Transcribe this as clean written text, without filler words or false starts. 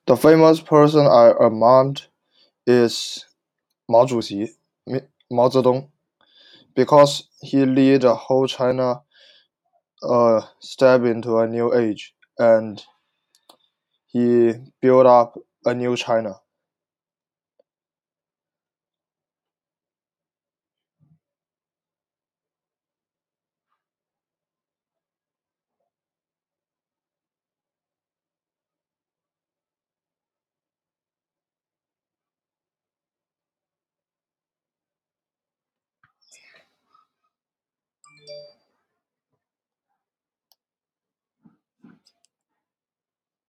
The famous person I admired is Mao Zedong, Mao Zedong, because he led the whole China step into a new age, and he built up a new China.